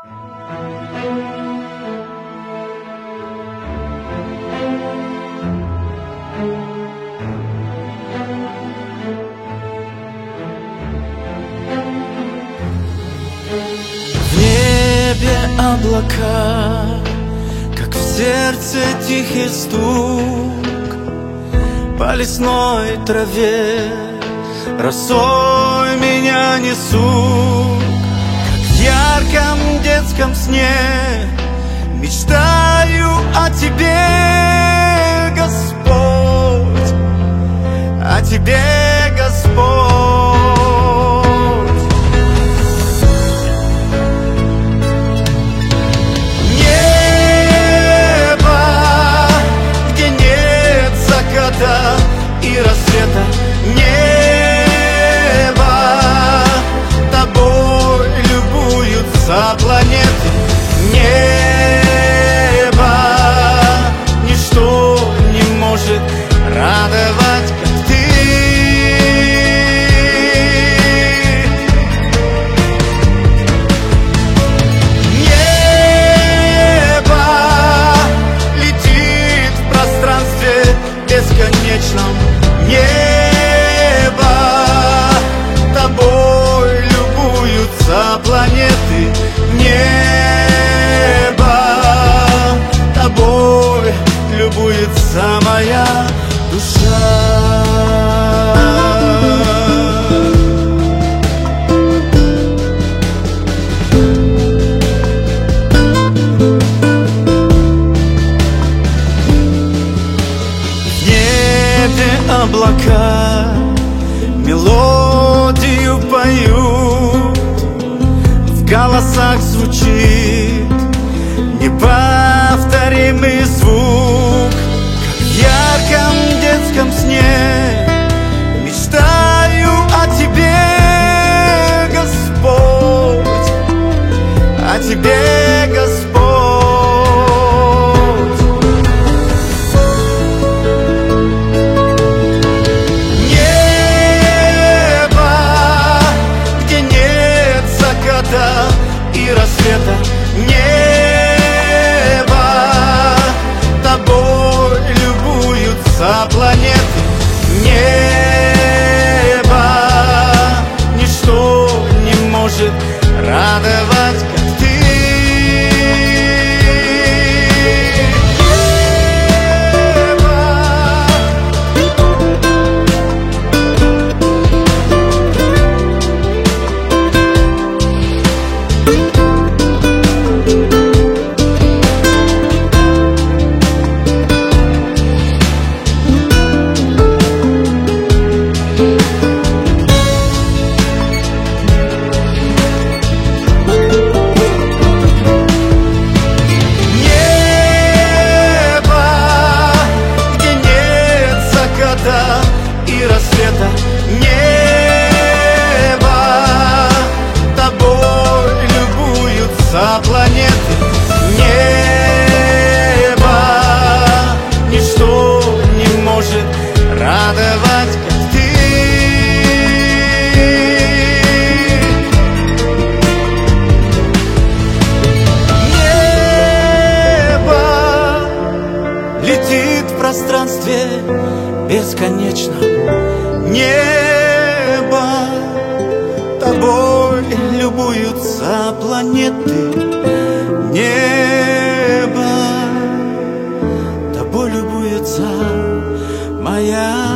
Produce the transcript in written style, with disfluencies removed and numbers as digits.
В небе облака, как в сердце тихий стук, по лесной траве росой меня несут. Как в ярком детском сне мечтаю о тебе, Господь, о тебе, Господь. И рассвета, небо, тобой любуются планеты. Небо, ничто не может радовать, как ты. Небо летит в пространстве бесконечном. Небо, тобой любуются планеты. Небо, тобой любуется моя душа. Облака мелодию поют, в голосах звучит неповторимый звук. Как в ярком детском сне мечтаю о тебе, Господь, о тебе, Господь. И рассвета, небо, тобой любуются планеты. Небо, ничто не может радовать, как ты. И рассвета, небо, тобой любуются планеты. Небо, ничто не может радовать, как ты. Небо летит в пространстве бесконечно. Небо, тобой любуются планеты. Небо, тобой любуется моя